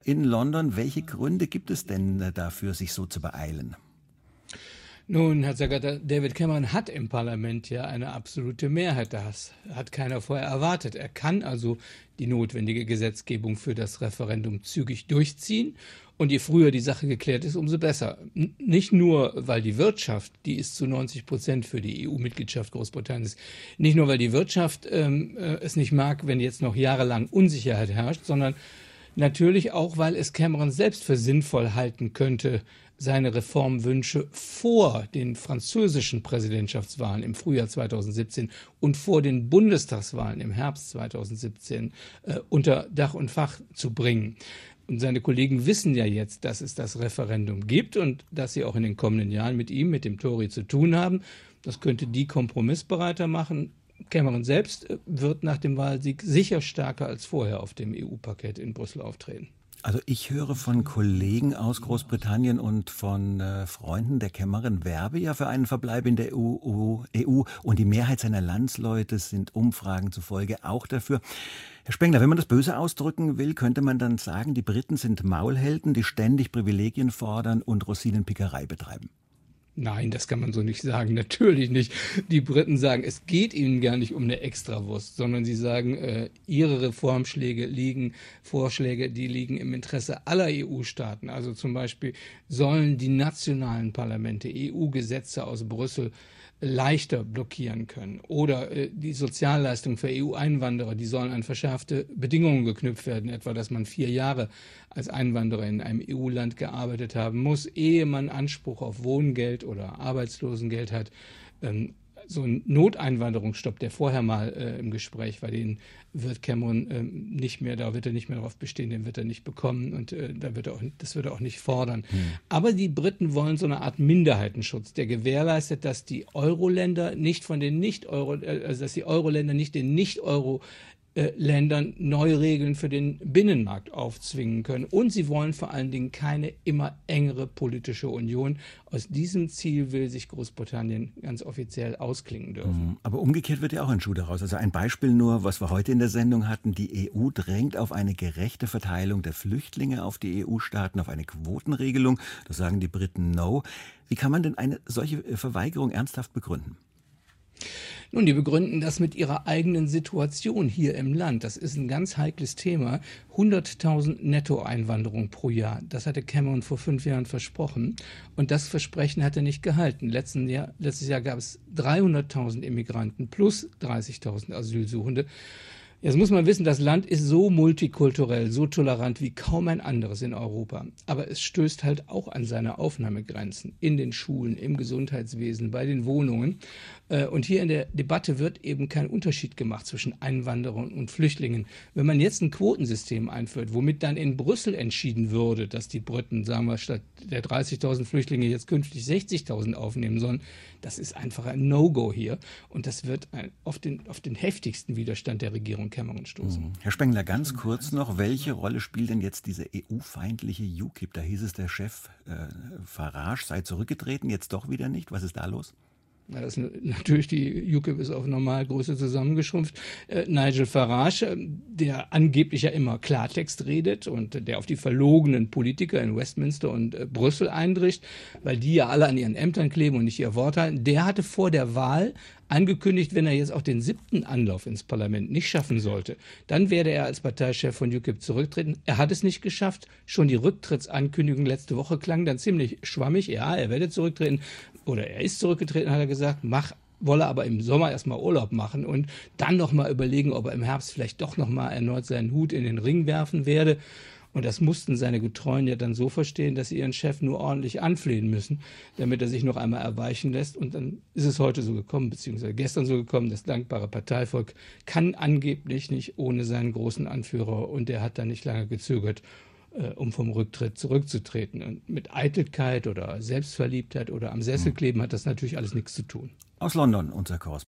in London. Welche Gründe gibt es denn dafür, sich so zu beeilen? Nun, Herr Zagerter, David Cameron hat im Parlament ja eine absolute Mehrheit. Das hat keiner vorher erwartet. Er kann also die notwendige Gesetzgebung für das Referendum zügig durchziehen. Und je früher die Sache geklärt ist, umso besser. Nicht nur, weil die Wirtschaft, die ist zu 90% für die EU-Mitgliedschaft Großbritanniens, nicht nur, weil die Wirtschaft es nicht mag, wenn jetzt noch jahrelang Unsicherheit herrscht, sondern natürlich auch, weil es Cameron selbst für sinnvoll halten könnte, seine Reformwünsche vor den französischen Präsidentschaftswahlen im Frühjahr 2017 und vor den Bundestagswahlen im Herbst 2017 unter Dach und Fach zu bringen. Und seine Kollegen wissen ja jetzt, dass es das Referendum gibt und dass sie auch in den kommenden Jahren mit ihm, mit dem Tory, zu tun haben. Das könnte die kompromissbereiter machen. Cameron selbst wird nach dem Wahlsieg sicher stärker als vorher auf dem EU-Parkett in Brüssel auftreten. Also ich höre von Kollegen aus Großbritannien und von Freunden, der Cameron werbe ja für einen Verbleib in der EU und die Mehrheit seiner Landsleute sind Umfragen zufolge auch dafür. Herr Spengler, wenn man das böse ausdrücken will, könnte man dann sagen, die Briten sind Maulhelden, die ständig Privilegien fordern und Rosinenpickerei betreiben. Nein, das kann man so nicht sagen. Natürlich nicht. Die Briten sagen, es geht ihnen gar nicht um eine Extrawurst, sondern sie sagen, ihre Reformvorschläge die liegen im Interesse aller EU-Staaten. Also zum Beispiel sollen die nationalen Parlamente EU-Gesetze aus Brüssel leichter blockieren können. Oder die Sozialleistungen für EU-Einwanderer, die sollen an verschärfte Bedingungen geknüpft werden, etwa dass man 4 Jahre als Einwanderer in einem EU-Land gearbeitet haben muss, ehe man Anspruch auf Wohngeld oder Arbeitslosengeld hat. So ein Noteinwanderungsstopp, der vorher mal im Gespräch war, den wird Cameron da wird er nicht mehr darauf bestehen, den wird er nicht bekommen und das wird er auch nicht fordern. Aber die Briten wollen so eine Art Minderheitenschutz, der gewährleistet, dass die Euro-Länder nicht dass die Euro-Länder nicht den Nicht-Euro Ländern neue Regeln für den Binnenmarkt aufzwingen können. Und sie wollen vor allen Dingen keine immer engere politische Union. Aus diesem Ziel will sich Großbritannien ganz offiziell ausklingen dürfen. Aber umgekehrt wird ja auch ein Schuh daraus. Also ein Beispiel nur, was wir heute in der Sendung hatten. Die EU drängt auf eine gerechte Verteilung der Flüchtlinge auf die EU-Staaten, auf eine Quotenregelung. Das sagen die Briten no. Wie kann man denn eine solche Verweigerung ernsthaft begründen? Nun, die begründen das mit ihrer eigenen Situation hier im Land. Das ist ein ganz heikles Thema. 100.000 Nettoeinwanderung pro Jahr. Das hatte Cameron vor 5 Jahren versprochen. Und das Versprechen hat er nicht gehalten. Letztes Jahr gab es 300.000 Immigranten plus 30.000 Asylsuchende. Jetzt muss man wissen, das Land ist so multikulturell, so tolerant wie kaum ein anderes in Europa. Aber es stößt halt auch an seine Aufnahmegrenzen in den Schulen, im Gesundheitswesen, bei den Wohnungen. Und hier in der Debatte wird eben kein Unterschied gemacht zwischen Einwanderern und Flüchtlingen. Wenn man jetzt ein Quotensystem einführt, womit dann in Brüssel entschieden würde, dass die Briten, sagen wir, statt der 30.000 Flüchtlinge jetzt künftig 60.000 aufnehmen sollen, das ist einfach ein No-Go hier. Und das wird auf den heftigsten Widerstand der Regierung Cameron stoßen. Herr Spengler, ganz kurz noch, welche Rolle spielt denn jetzt diese EU-feindliche UKIP? Da hieß es, der Chef Farage sei zurückgetreten, jetzt doch wieder nicht. Was ist da los? Natürlich, die UKIP ist auf Normalgröße zusammengeschrumpft. Nigel Farage, der angeblich ja immer Klartext redet und der auf die verlogenen Politiker in Westminster und Brüssel eindrischt, weil die ja alle an ihren Ämtern kleben und nicht ihr Wort halten, der hatte vor der Wahl angekündigt, wenn er jetzt auch den 7. Anlauf ins Parlament nicht schaffen sollte, dann werde er als Parteichef von UKIP zurücktreten. Er hat es nicht geschafft. Schon die Rücktrittsankündigung letzte Woche klang dann ziemlich schwammig. Ja, er werde zurücktreten oder er ist zurückgetreten, hat er gesagt, wolle aber im Sommer erstmal Urlaub machen und dann nochmal überlegen, ob er im Herbst vielleicht doch nochmal erneut seinen Hut in den Ring werfen werde. Und das mussten seine Getreuen ja dann so verstehen, dass sie ihren Chef nur ordentlich anflehen müssen, damit er sich noch einmal erweichen lässt. Und dann ist es heute so gekommen, beziehungsweise gestern so gekommen, das dankbare Parteivolk kann angeblich nicht ohne seinen großen Anführer. Und der hat dann nicht lange gezögert, um vom Rücktritt zurückzutreten. Und mit Eitelkeit oder Selbstverliebtheit oder am Sessel kleben hat das natürlich alles nichts zu tun. Aus London, unser Korrespondent.